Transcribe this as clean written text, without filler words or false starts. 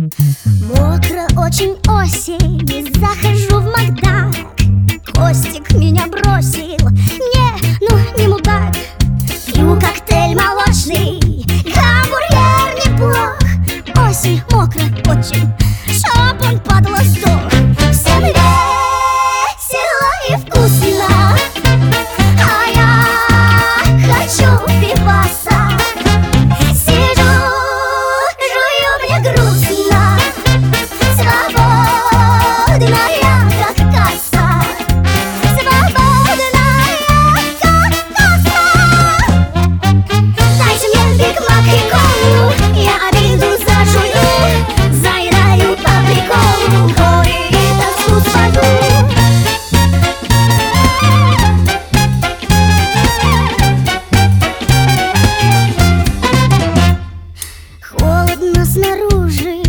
Мокро очень осень, и захожу в Макдак. Костик меня бросил, не мудак. Пью коктейль молочный, гамбургер неплох. Осень мокро очень, чтоб он падла сдох. Всем весело и вкусно, а я хочу пиваса. Сижу, жую, мне грустно, свободная как касса. Свободная как касса. Дайте мне Биг Мак и колу, я обиду зажую. Заедаю по приколу, горе и тоску свою. Холодно снаружи,